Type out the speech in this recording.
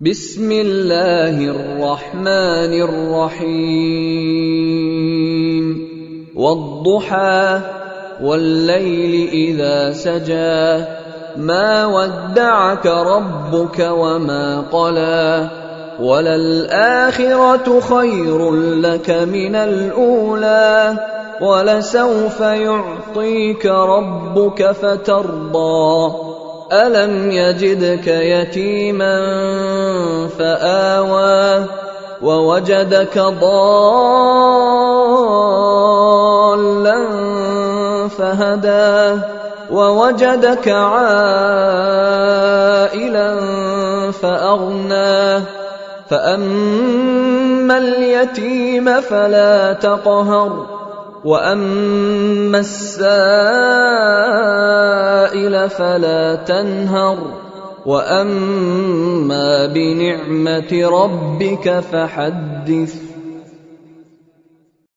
بسم الله الرحمن الرحيم والضحى والليل إذا سجى ما ودعك ربك وما قلى وللآخرة خير لك من الأولى ولسوف يعطيك ربك فترضى ألم يجدك يتيما فآوى ووجدك ضالا فهدى ووجدك عائلا فأغنى فأما اليتيم فلا تقهر وأما السائل فلا تنهر وأما بنعمة ربك فحدث